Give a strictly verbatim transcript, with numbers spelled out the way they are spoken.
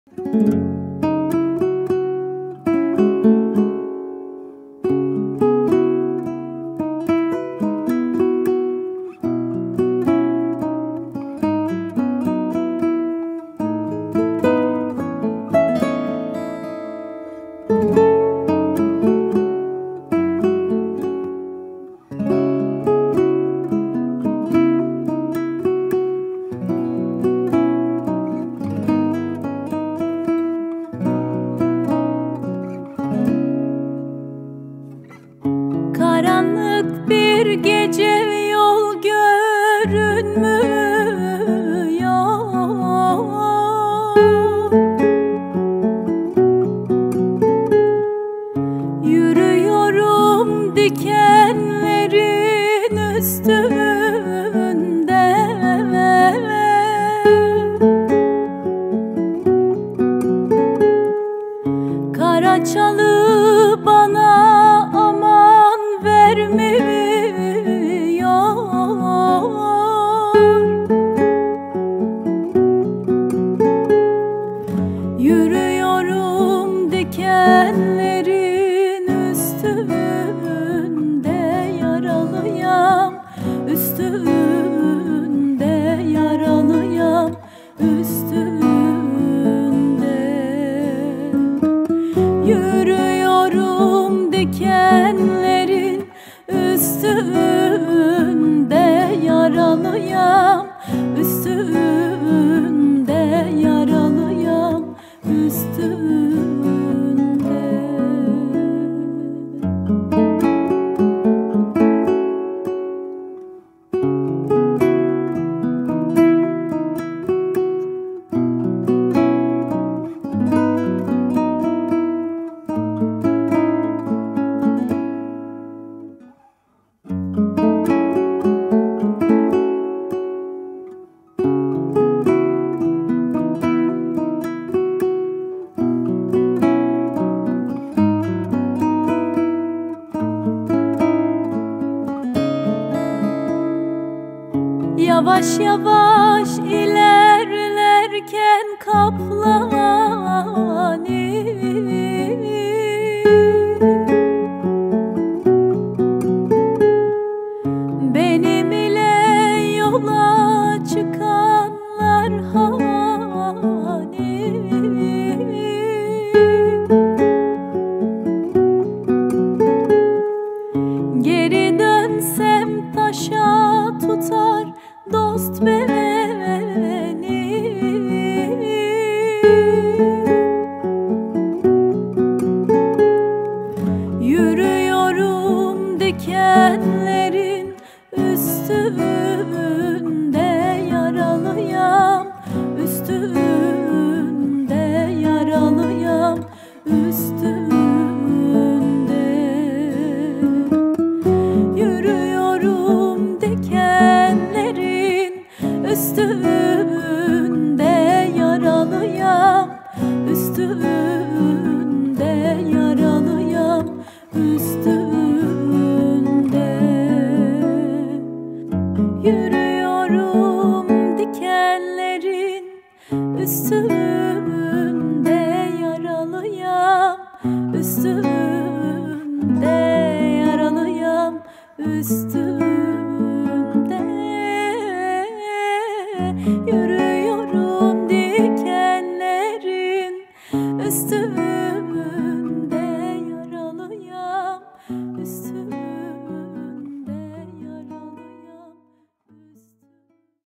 Karanlık bir gece yol görünmüyor. Yürüyorum dikenlerin üstünde. Karaçalı bana aman vermiyor. Yürüyorum dikenlerin üstünde, yaralıyam üstünde, yaralıyam üstünde. Yürüyorum dikenlerin üstünde, yaralıyam üstünde, yaralıyam üstünde. Yavaş yavaş ilerlerken kaplani, benim ile yola çıkanlar hani, geri dönsem taşa tutar dost beni. Yürüyorum dikenlerin üstünde, yaralıyam üstünde, yaralıyam üstünde. Yürüyorum dikenlerin üstünde, yaralıyam üstünde, yaralıyam üstünde. Yürüyorum dikenlerin üstünde, yaralıyam üstünde, yaralıyam üstünde. Yürüyorum dikenlerin üstünde, yaralıyam üstünde.